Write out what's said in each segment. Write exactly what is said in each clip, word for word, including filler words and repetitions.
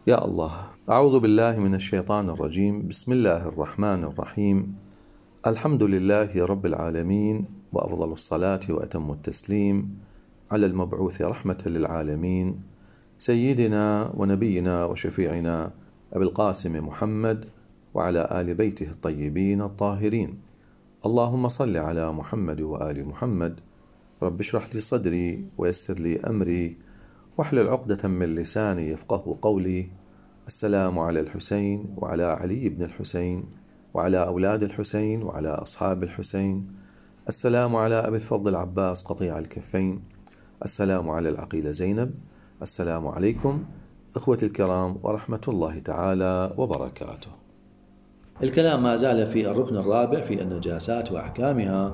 يا الله، أعوذ بالله من الشيطان الرجيم. بسم الله الرحمن الرحيم. الحمد لله رب العالمين، وأفضل الصلاة وأتم التسليم على المبعوث رحمة للعالمين سيدنا ونبينا وشفيعنا أبي القاسم محمد وعلى آل بيته الطيبين الطاهرين. اللهم صل على محمد وآل محمد. رب اشرح لي صدري ويسر لي أمري واحلل عقدة من لساني يفقه قولي. السلام على الحسين وعلى علي بن الحسين وعلى أولاد الحسين وعلى أصحاب الحسين. السلام على أبي الفضل العباس قطيع الكفين. السلام على العقيلة زينب. السلام عليكم إخوتي الكرام ورحمة الله تعالى وبركاته. الكلام ما زال في الركن الرابع في النجاسات وأحكامها،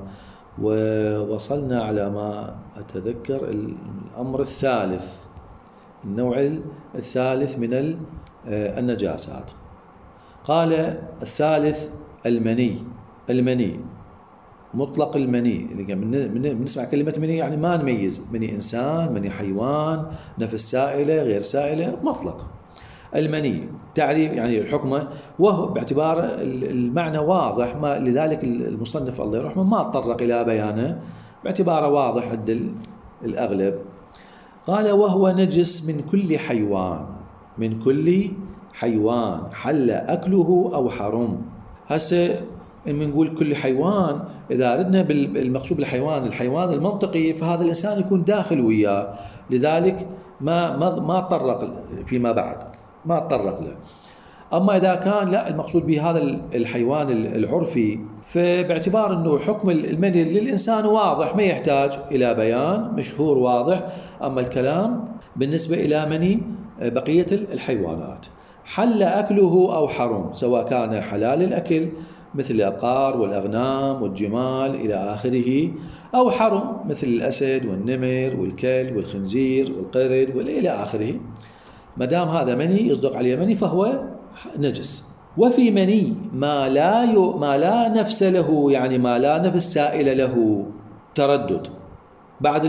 ووصلنا على ما أتذكر الأمر الثالث، النوع الثالث من النجاسات. قال الثالث المني. المني مطلق المني، بنسمع كلمة مني يعني ما نميز مني إنسان، مني حيوان، نفس سائلة غير سائلة، مطلق المني. تعريف يعني الحكمة، وهو باعتبار المعنى واضح، ما لذلك المصنف الله يرحمه ما تطرق إلى بيانه باعتباره واضح عند الأغلب. قال وهو نجس من كل حيوان، من كل حيوان حل أكله أو حرم. هسه إن نقول كل حيوان، إذا أردنا بالمقصود بالحيوان الحيوان المنطقي، فهذا الإنسان يكون داخل وياه، لذلك ما ما ما تطرق فيما بعد، ما تطرق له. أما إذا كان لا المقصود به هذا الحيوان العرفي، فباعتبار أنه حكم المني للإنسان واضح ما يحتاج إلى بيان، مشهور واضح. أما الكلام بالنسبة إلى مني بقية الحيوانات، حل أكله أو حرم، سواء كان حلال الأكل مثل الأبقار والأغنام والجمال إلى آخره، أو حرم مثل الأسد والنمر والكلب والخنزير والقرد وإلى آخره. ما دام هذا مني يصدق عليه مني فهو نجس. وفي مني ما لا ي... ما لا نفس له، يعني ما لا نفس سائل له، تردد بعد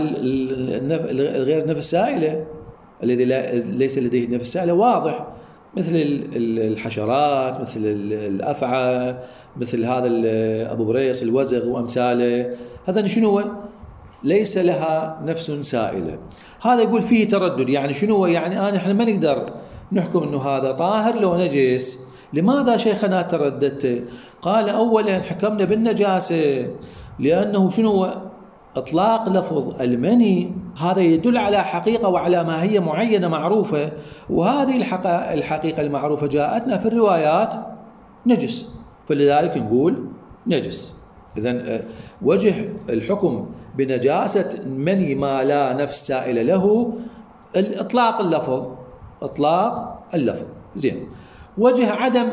الغير نفس سائله الذي لا... ليس لديه نفس سائله واضح، مثل الحشرات، مثل الأفعى، مثل هذا أبو بريص الوزغ وأمثاله. هذا شنو؟ ليس لها نفس سائلة. هذا يقول فيه تردد، يعني شنو؟ يعني أنا إحنا ما نقدر نحكم إنه هذا طاهر لو نجس. لماذا شيخنا ترددت؟ قال أولا حكمنا بالنجاسة لأنه شنو؟ إطلاق لفظ المني هذا يدل على حقيقة وعلى ماهية معينة معروفة، وهذه الحقيقة المعروفة جاءتنا في الروايات نجس، فلذلك نقول نجس. إذن وجه الحكم بنجاسة مني ما لا نفس سائل له إطلاق اللفظ، إطلاق اللفظ. زين. وجه عدم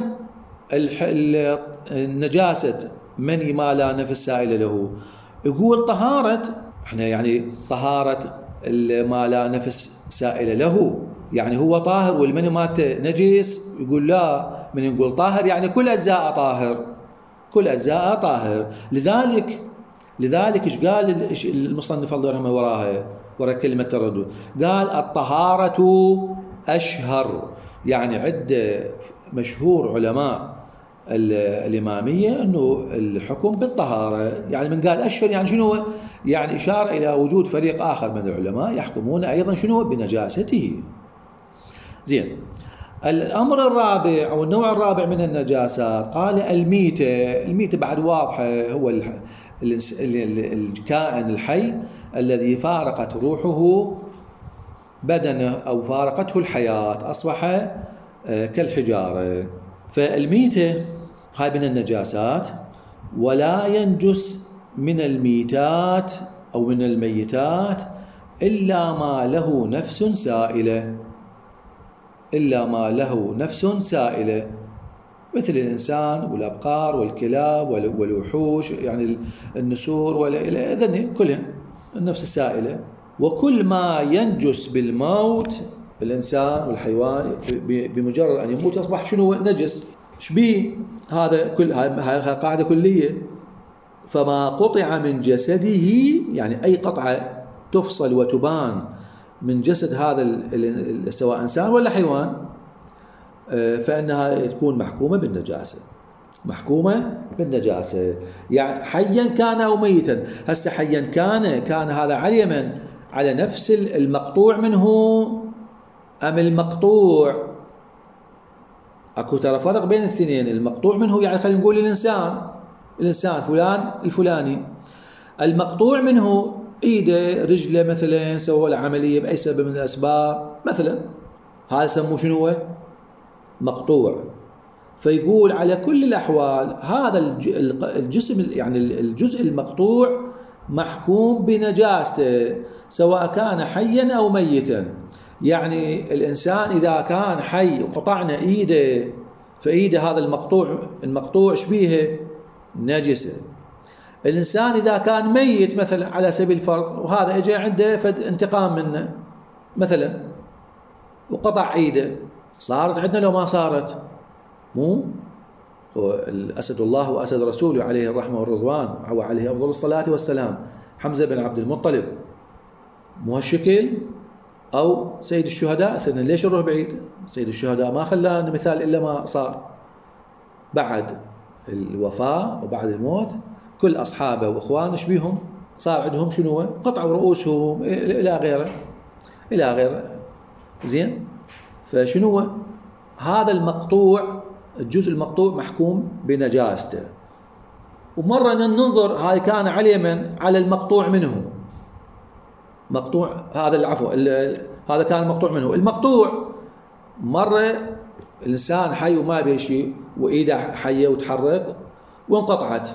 النجاسة مني ما لا نفس سائل له، يقول طهارة، احنا يعني طهارة ما لا نفس سائل له، يعني هو طاهر والمني مالته نجس. يقول لا، من نقول طاهر يعني كل أجزاء طاهر، كل أجزاء طاهر. لذلك لذلك ايش قال المصنف الله يرحمه وراها، ورا كلمة تردد؟ قال الطهارة أشهر، يعني عدة مشهور علماء الإمامية أنه الحكم بالطهارة، يعني من قال أشهر يعني شنو؟ يعني إشارة إلى وجود فريق آخر من العلماء يحكمون أيضا شنو؟ بنجاسته. زين. الأمر الرابع أو النوع الرابع من النجاسات قال الميتة. الميتة بعد واضحة، هو الكائن الحي الذي فارقت روحه بدنه أو فارقته الحياة، أصبح كالحجارة. فالميتة هاي من النجاسات، ولا ينجس من الميتات أو من الميتات إلا ما له نفس سائلة، إلا ما له نفس سائلة، مثل الإنسان والأبقار والكلاب والوحوش، يعني النسور والإذن كلهم النفس السائلة. وكل ما ينجس بالموت، الإنسان والحيوان بمجرد أن يموت أصبح شنو؟ نجس. شبيه هذا؟ كل هذه قاعدة كلية. فما قطع من جسده، يعني أي قطعة تفصل وتبان من جسد هذا سواء إنسان ولا حيوان، فإنها تكون محكومة بالنجاسة، محكومة بالنجاسة، يعني حيا كان أو ميتا. هسه حيا كان كان هذا على على نفس المقطوع منه أم المقطوع؟ أكو ترى فرق بين الاثنين. المقطوع منه يعني خلينا نقول الإنسان، الإنسان فلان الفلاني، المقطوع منه إيده رجله مثلا سووا له عملية بأي سبب من الأسباب مثلا، هذا يسموه شنو؟ مقطوع. فيقول على كل الأحوال هذا الجسم يعني الجزء المقطوع محكوم بنجاسته سواء كان حيا أو ميتا. يعني الإنسان إذا كان حي وقطعنا إيده فإيده هذا المقطوع المقطوع شبيه نجسة. الإنسان إذا كان ميت مثلا على سبيل الفرض وهذا إجى عنده فد انتقام منه مثلا وقطع إيده، صارت عندنا لو ما صارت؟ مو الأسد الله وأسد رسوله عليه الرحمة والرضوان وعليه أفضل الصلاة والسلام حمزة بن عبد المطلب، مو هالشكل؟ أو سيد الشهداء، سيدنا ليش نروح بعيد؟ سيد الشهداء ما خلانا مثال إلا ما صار بعد الوفاة وبعد الموت كل أصحابه وإخوانه شبيهم صار عندهم شنو؟ قطعوا رؤوسهم إلى غيره إلى غيره. زين، فشنو هذا المقطوع؟ الجزء المقطوع محكوم بنجاسته. ومرة ننظر هاي كان على من؟ على المقطوع منه، مقطوع هذا العفو هذا كان مقطوع منه. المقطوع مرة الإنسان حي وما به شيء وإيده حية وتحرك وانقطعت،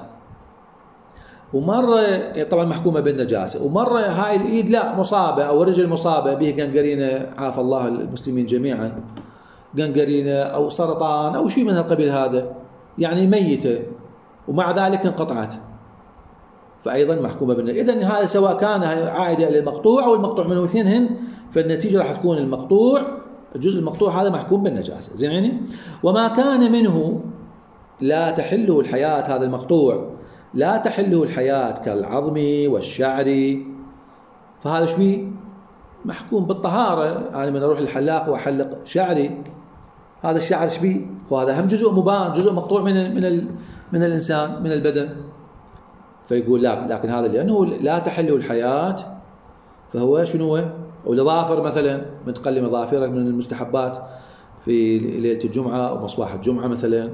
ومرة طبعا محكومة بالنجاسة، ومرة هاي الإيد لا مصابة أو الرجل مصابة به قنقرينة عافى الله المسلمين جميعا، قنقرينة أو سرطان أو شيء من القبيل هذا، يعني ميتة ومع ذلك انقطعت، فأيضا محكومة بالنجاسة. إذن هذا سواء كان عائدة إلى المقطوع أو المقطوع منه اثنينهن، فالنتيجة راح تكون المقطوع الجزء المقطوع هذا محكوم بالنجاسة. زين، وما كان منه لا تحله الحياة، هذا المقطوع لا تحله الحياة كالعظم والشعر، فهذا شبيه محكوم بالطهارة. أنا من أروح للحلاق وأحلق شعري، هذا الشعر شبيه؟ وهذا هم جزء مبان، جزء مقطوع من من من الإنسان من البدن. فيقول لا، لكن هذا لأنه لا تحله الحياة فهو شنو؟ والإظافر مثلا من تقلم ظافرك من المستحبات في ليلة الجمعة أو مصباح الجمعة مثلا،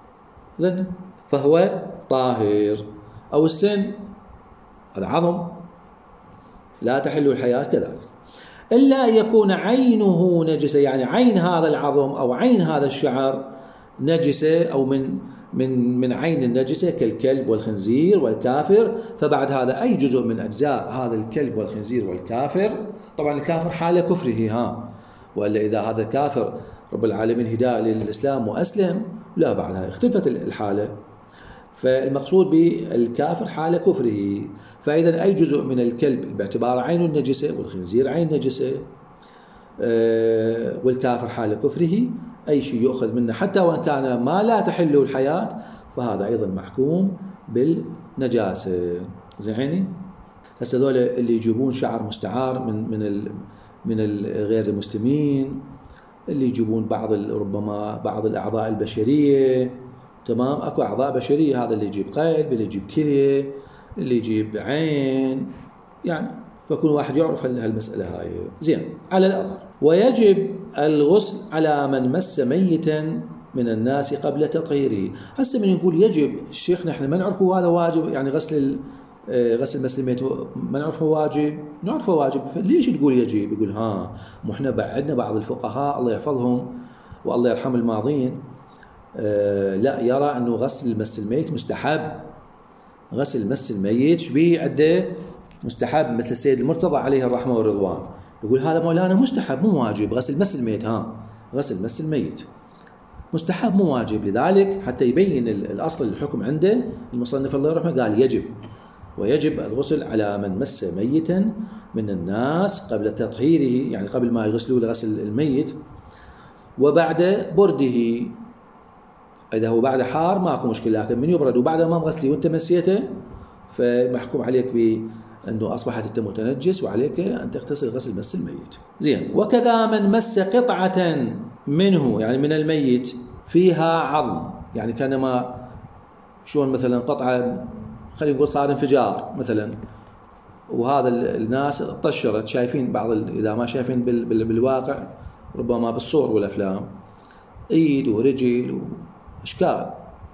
فهو طاهر. أو السن هذا عظم لا تحل الحياة كذلك، إلا أن يكون عينه نجسة، يعني عين هذا العظم أو عين هذا الشعر نجسة أو من من من عين النجسة كالكلب والخنزير والكافر. فبعد هذا أي جزء من أجزاء هذا الكلب والخنزير والكافر، طبعا الكافر حال كفره ها، وإلا إذا هذا كافر رب العالمين هداه للإسلام وأسلم لا بعدها اختلفت الحالة، فالمقصود بالكافر حال كفره. فإذا أي جزء من الكلب باعتبار عين النجسة والخنزير عين نجسة والكافر حال كفره، أي شيء يؤخذ منه حتى وإن كان ما لا تحله الحياة فهذا أيضا محكوم بالنجاسة. زين، هسه هذول اللي يجيبون شعر مستعار من من ال من غير المسلمين، اللي يجيبون بعض ربما بعض الأعضاء البشرية، تمام، اكو اعضاء بشريه، هذا اللي يجيب قلب، اللي يجيب كليه، اللي يجيب عين، يعني فكل واحد يعرف هالمساله هاي. زين، على الاظهر ويجب الغسل على من مس ميتا من الناس قبل تطهيره. هسه من نقول يجب الشيخ نحن ما نعرفه هذا واجب، يعني غسل غسل مس الميت ما نعرفه واجب، نعرفه واجب، ليش تقول يجب؟ يقول ها مو احنا عندنا بعض الفقهاء الله يحفظهم والله يرحم الماضين آه لا يرى أنه غسل مس الميت مستحب. غسل مس الميت شبيه عده مستحب، مثل السيد المرتضى عليه الرحمة والرضوان يقول هذا مولانا مستحب مو واجب. غسل مس الميت ها غسل مس الميت مستحب مو واجب. لذلك حتى يبين الأصل الحكم عنده المصنف الله يرحمه قال يجب، ويجب الغسل على من مس ميتا من الناس قبل تطهيره، يعني قبل ما يغسلوا لغسل الميت، وبعد برده. إذا هو بعد حار ماكو مشكلة، لكن من يبرد وبعد ما غسلي وانت مسيته فمحكوم عليك بأنه أصبحت انت متنجس وعليك أن تغتسل غسل مس الميت. زين، وكذا من مس قطعة منه يعني من الميت فيها عظم، يعني كانما شلون مثلا قطعة، خلينا نقول صار انفجار مثلا، وهذا الناس طشرت، شايفين بعض إذا ما شايفين بال بال بالواقع ربما بالصور والأفلام، ايد ورجل واشكال.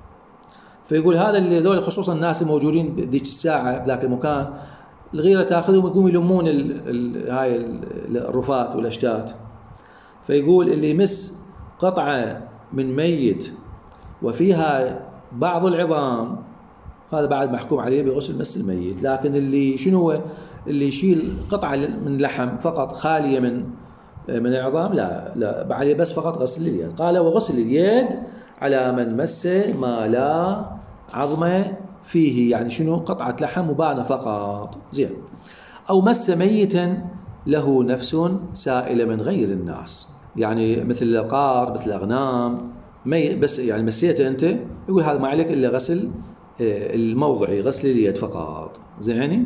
فيقول هذا اللي ذول خصوصا الناس الموجودين بذيك الساعه بذاك المكان، الغيره تاخذهم ويقوموا يلمون ال ال هاي الرفات والاشتات. فيقول اللي يمس قطعه من ميت وفيها بعض العظام هذا بعد محكوم عليه بغسل مس الميت. لكن اللي شنو اللي يشيل قطعه من لحم فقط خاليه من من العظام لا لا عليه بس فقط غسل اليد. قال وغسل اليد على من مس ما لا عظم فيه، يعني شنو قطعة لحم مبانة فقط، زين. أو مس ميتا له نفس سائلة من غير الناس، يعني مثل الأبقار مثل الأغنام، مي بس يعني مسيته أنت، يقول هذا ما عليك إلا غسل الموضعي، غسل اليد فقط، زين.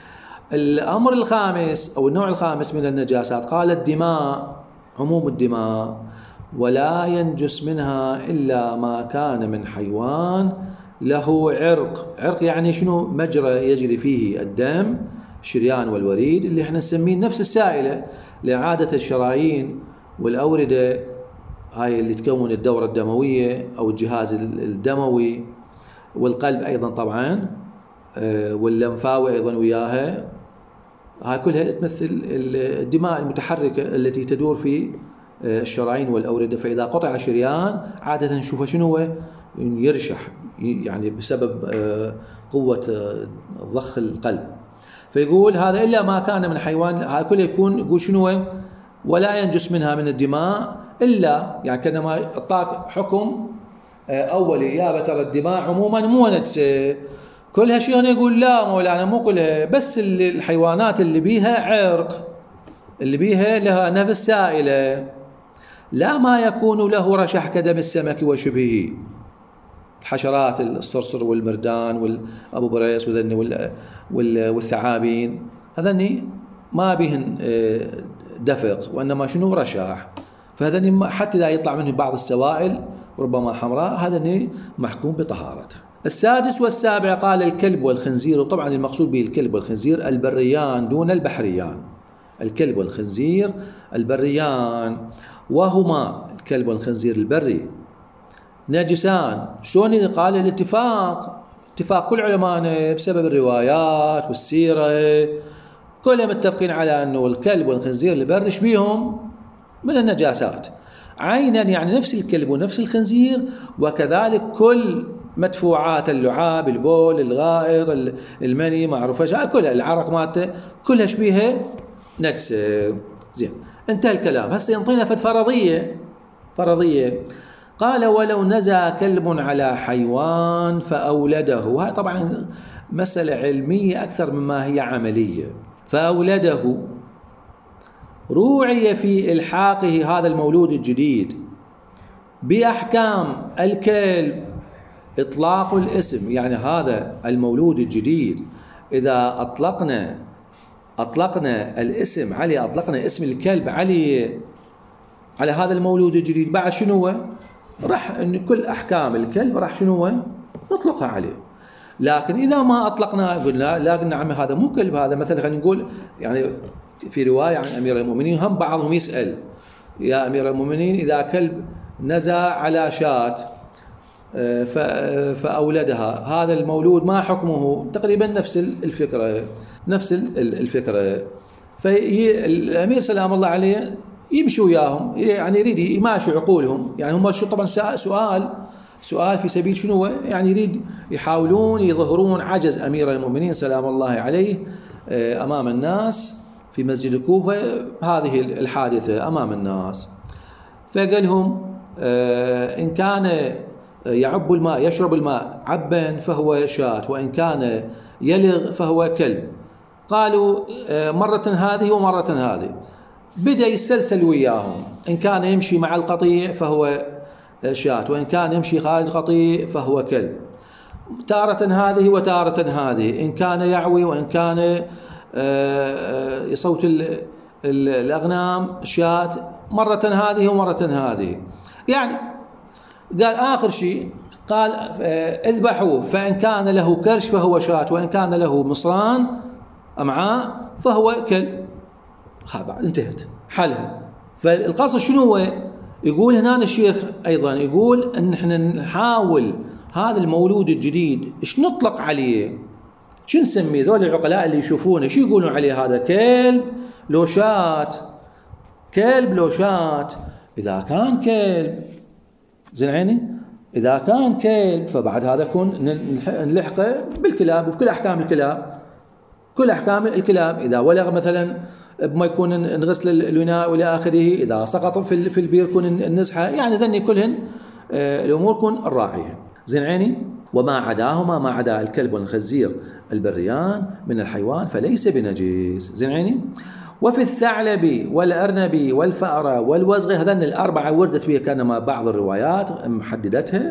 الأمر الخامس أو النوع الخامس من النجاسات قال الدماء، عموم الدماء، ولا ينجس منها إلا ما كان من حيوان له عرق. عرق يعني شنو؟ مجرى يجري فيه الدم، الشريان والوريد، اللي احنا نسميه نفس السائلة لإعادة الشرايين والأوردة، هاي اللي تكون الدورة الدموية أو الجهاز الدموي، والقلب أيضا طبعا، واللمفاوي أيضا وياها، هاي كلها تمثل الدماء المتحركة التي تدور في الشرايين والأوردة. فإذا قطع شريان عادة نشوفه شنو؟ يرشح، يعني بسبب قوة ضخ القلب. فيقول هذا إلا ما كان من حيوان، هذا كله يكون يقول شنو؟ ولا ينجس منها من الدماء إلا، يعني كأنما أعطاك حكم أولي، يا ترى الدماء عموما مو نجسة كلها شيء. أنا يقول لا مولانا مو كلها، بس الحيوانات اللي بيها عرق، اللي بيها لها نفس سائلة، لا ما يكون له رشح كدم السمك وشبهه، الحشرات الصرصر والمردان والأبو بريس وذني والثعابين، هذني ما بهن دفق وإنما شنو؟ رشاح. فهذني حتى إذا يطلع منه بعض السوائل ربما حمراء، هذني محكوم بطهارته. السادس والسابع قال الكلب والخنزير، وطبعا المقصود به الكلب والخنزير البريان دون البحريان، الكلب والخنزير البريان، وهما الكلب والخنزير البري نجسان. شلون قال؟ الاتفاق، اتفاق كل علماء بسبب الروايات والسيرة كلهم متفقين على أنه الكلب والخنزير البري شبيهم من النجاسات عينا، يعني نفس الكلب ونفس الخنزير، وكذلك كل مدفوعات اللعاب، البول، الغائر، المني، معروفة كلها، العرق مالته كلها شبيهة نجسة. زين، انتهى الكلام. هسه ينطينا فد فرضية فرضية قال ولو نزى كلب على حيوان فأولده، وهي طبعا مسألة علمية أكثر مما هي عملية. فأولده روعي في إلحاقه هذا المولود الجديد بأحكام الكلب إطلاق الاسم، يعني هذا المولود الجديد إذا أطلقنا أطلقنا الاسم عليه، أطلقنا اسم الكلب عليه على هذا المولود الجديد، بعد شنو؟ راح إن كل أحكام الكلب راح شنو؟ نطلقها عليه. لكن إذا ما أطلقنا قلنا لا، قلنا عمي هذا مو كلب، هذا مثلا خلينا نقول، يعني في رواية عن أمير المؤمنين هم بعضهم يسأل يا أمير المؤمنين إذا كلب نزى على شاة فأولدها، هذا المولود ما حكمه؟ تقريبا نفس الفكرة نفس الفكرة. فالأمير سلام الله عليه يمشي وياهم، يعني يريد يماشي عقولهم، يعني هم شو طبعا سؤال سؤال في سبيل شنو؟ يعني يريد يحاولون يظهرون عجز أمير المؤمنين سلام الله عليه أمام الناس في مسجد الكوفة هذه الحادثة أمام الناس. فقال لهم إن كان يعب الماء يشرب الماء عبا فهو شاة، وإن كان يلغ فهو كلب. قالوا مرة هذه ومرة هذه، بدأ يسلسل وياهم، إن كان يمشي مع القطيع فهو شاة، وإن كان يمشي خارج القطيع فهو كلب، تارة هذه وتارة هذه، إن كان يعوي وإن كان يصوت الأغنام شاة مرة هذه ومرة هذه. يعني قال آخر شيء قال اذبحوه فإن كان له كرش فهو شاة وإن كان له مصران أمعاء فهو كلب. هذا انتهت حلها. فالقصد شنو هو؟ يقول هنا الشيخ أيضا يقول أن احنا نحاول هذا المولود الجديد إيش نطلق عليه، شو نسميه؟ ذول العقلاء اللي يشوفونه شو يقولون عليه؟ هذا كلب لو شاة، كلب لو شاة. إذا كان كلب زين عيني، إذا كان كلب فبعد هذا يكون نلحقه بالكلاب وبكل أحكام الكلاب، كل أحكام الكلاب. إذا ولغ مثلا بما يكون نغسل الوناء والى اخره، اذا سقط في في البير يكون النزحه، يعني ذني كلهن الامور كن الراعيه. زين عيني. وما عداهما ما عدا الكلب والخنزير البريان من الحيوان فليس بنجيس. زين عيني. وفي الثعلب والارنب والفأر والوزغ، هذن الاربعه وردت فيها كانما بعض الروايات محددتها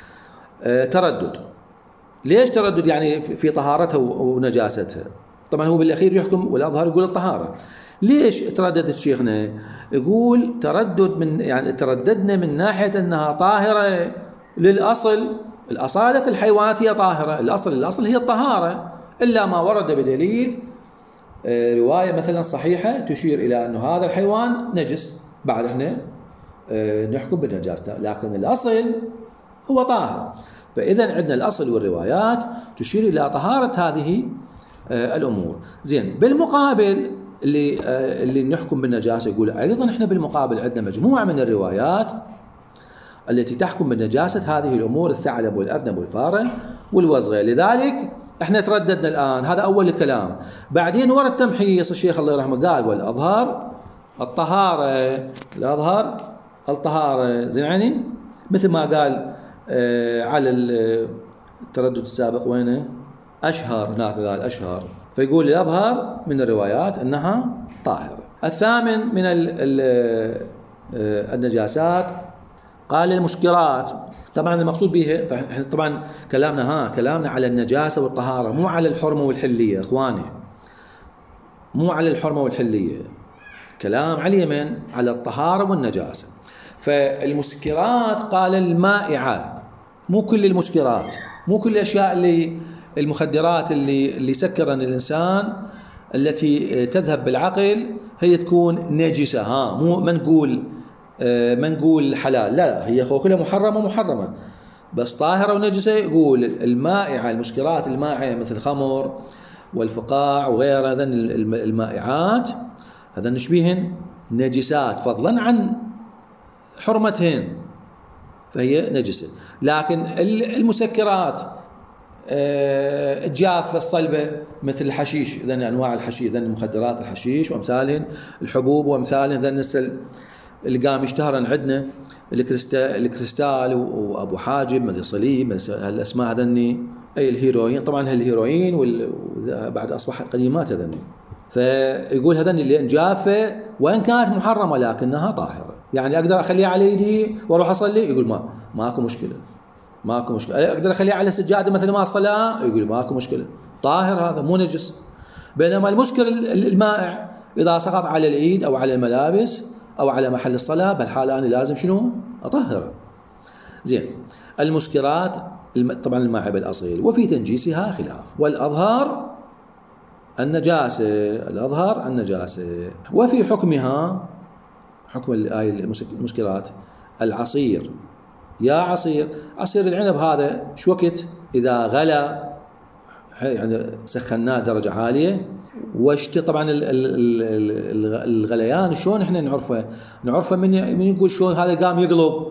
تردد. ليش تردد؟ يعني في طهارتها ونجاستها. طبعا هو بالاخير يحكم والاظهر يقول الطهاره. ليش ترددت شيخنا؟ يقول تردد من يعني ترددنا من ناحيه انها طاهره للاصل، الاصاله الحيوانات هي طاهره، الاصل الاصل هي الطهاره، الا ما ورد بدليل روايه مثلا صحيحه تشير الى انه هذا الحيوان نجس، بعد احنا نحكم بنجاسته، لكن الاصل هو طاهر. فاذا عندنا الاصل والروايات تشير الى طهاره هذه الامور. زين. بالمقابل اللي اللي نحكم بالنجاسه يقول ايضا احنا بالمقابل عندنا مجموعه من الروايات التي تحكم بالنجاسه هذه الامور، الثعلب والارنب والفاره والوزغه. لذلك احنا ترددنا الان، هذا اول الكلام. بعدين ورا التمحيص الشيخ الله يرحمه قال والاظهر الطهاره، الاظهر الطهاره. زين يعني مثل ما قال آه على التردد السابق وينه أشهر، هناك قال أشهر، فيقول الأظهر من الروايات أنها طاهرة. الثامن من النجاسات قال المسكرات. طبعا المقصود به طبعا كلامنا ها كلامنا على النجاسة والطهارة، مو على الحرمة والحلية إخواني، مو على الحرمة والحلية، كلام على اليمن على الطهارة والنجاسة. فالمسكرات قال المائعة، مو كل المسكرات، مو كل الأشياء اللي المخدرات اللي اللي سكرن الإنسان التي تذهب بالعقل هي تكون نجسة. ها مو ما نقول ما نقول حلال، لا، هي كلها محرمة محرمة، بس طاهرة ونجسة. يقول المائعة، المسكرات المائعة مثل الخمر والفقاع وغيرها، هذن المائعات هذا نشبيهن نجسات فضلا عن حرمتهن، فهي نجسة. لكن المسكرات الجافة الصلبة مثل الحشيش، ذن أنواع الحشيش، ذن مخدرات الحشيش وأمثالهن، الحبوب وأمثالهن، ذن النسل اللي قام يشتهرن عندنا الكريستال وأبو حاجب مدري صليب الأسماء هذني، أي الهيروين. طبعا هالهيروين وبعد أصبح قديمات هذني. فيقول هذني اللي جافة وإن كانت محرمة لكنها طاهرة، يعني أقدر أخليها على يدي وأروح أصلي، يقول ما ماكو مشكلة، ماكو مشكلة. أقدر أخليها على سجادة مثل ما الصلاة، يقول ماكو مشكلة، طاهر هذا مو نجس. بينما المسكر المائع إذا سقط على الإيد أو على الملابس أو على محل الصلاة بالحالة أنا لازم شنو؟ أطهره. زين. المسكرات طبعا المائع بالأصيل وفي تنجيسها خلاف، والأظهر النجاسة، الأظهر النجاسة. وفي حكمها حكم الآية المسكرات العصير. يا عصير، عصير العنب هذا شو وقت إذا غلى يعني سخناه درجة عالية واشت طبعا الغليان شلون احنا نعرفه؟ نعرفه من من يقول شلون هذا قام يقلب،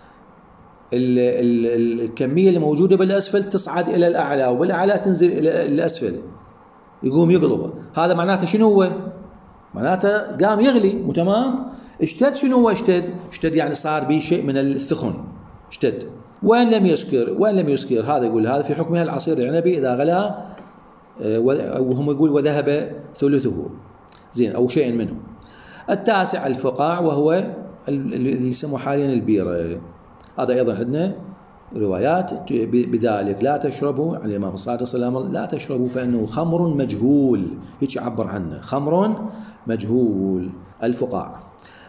الكمية اللي موجودة بالأسفل تصعد إلى الأعلى وبالأعلى تنزل إلى الأسفل، يقوم يقلب. هذا معناته شنو هو؟ معناته قام يغلي، مو تمام؟ اشتد. شنو هو اشتد؟ اشتد يعني صار به شيء من الثخن، اشتد. وين لم يسكر، وين لم يسكر، هذا يقول هذا في حكمها العصير العنبي إذا غلا، وهم يقول وذهب ثلثه، زين، أو شيء منه. التاسع الفقاع، وهو اللي يسموه حاليا البيرة. هذا أيضا عندنا روايات بذلك، لا تشربوا عن الإمام الصادق صلى الله عليه وسلم، لا تشربوا فإنه خمر مجهول، هيك يعبر عنه، خمر مجهول الفقاع.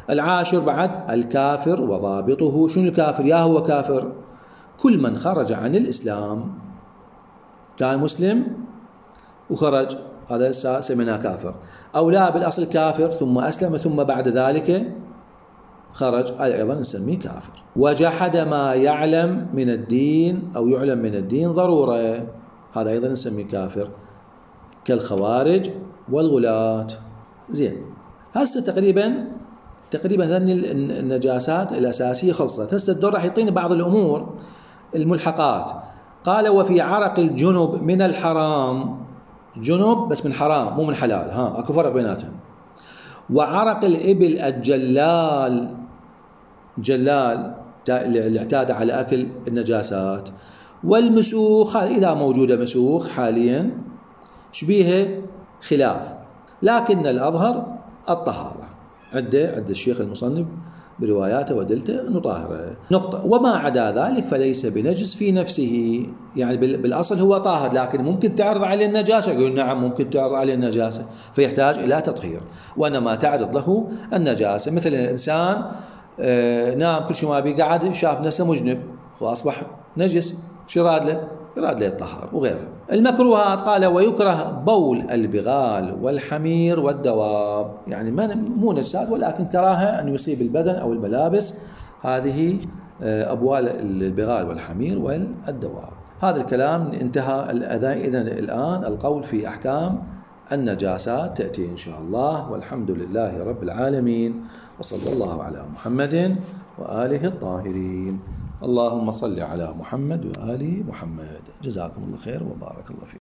العاشر بعد الكافر وضابطه. شنو الكافر؟ يا هو كافر كل من خرج عن الإسلام، كان مسلم وخرج، هذا سميناه كافر. أو لا بالأصل كافر ثم أسلم ثم بعد ذلك خرج، هذا أيضا نسميه كافر. وجحد ما يعلم من الدين أو يعلم من الدين ضرورة، هذا أيضا نسميه كافر، كالخوارج والغلاة. زين، هسه تقريبا تقريبا هذني النجاسات الأساسية خلصت. هسه الدور راح يعطيني بعض الأمور الملحقات. قال وفي عرق الجنب من الحرام، جنب بس من حرام مو من حلال، ها اكو فرق بيناتهم. وعرق الإبل الجلال، جلال اللي اعتاد على أكل النجاسات. والمسوخ، إذا موجودة مسوخ حاليا شبيهه خلاف، لكن الأظهر الطهارة. عده عند الشيخ المصنف برواياته ودلته أنه طاهرة. نقطة. وما عدا ذلك فليس بنجس في نفسه، يعني بالأصل هو طاهر، لكن ممكن تعرض عليه النجاسة. يقول نعم ممكن تعرض عليه النجاسة، فيحتاج إلى تطهير. وإنما تعرض له النجاسة، مثل الإنسان آه نام كل شيء ما بي، قعد شاف نفسه مجنب وأصبح نجس، شو راد له؟ يراد له الطهارة وغيره. المكروهات قال ويكره بول البغال والحمير والدواب، يعني مو نجسات ولكن كراهة أن يصيب البدن أو الملابس، هذه أبوال البغال والحمير والدواب. هذا الكلام انتهى. إذن الآن القول في أحكام النجاسات تأتي إن شاء الله، والحمد لله رب العالمين، وصلى الله على محمد وآله الطاهرين. اللهم صل على محمد وآل محمد. جزاكم الله خير وبارك الله فيكم.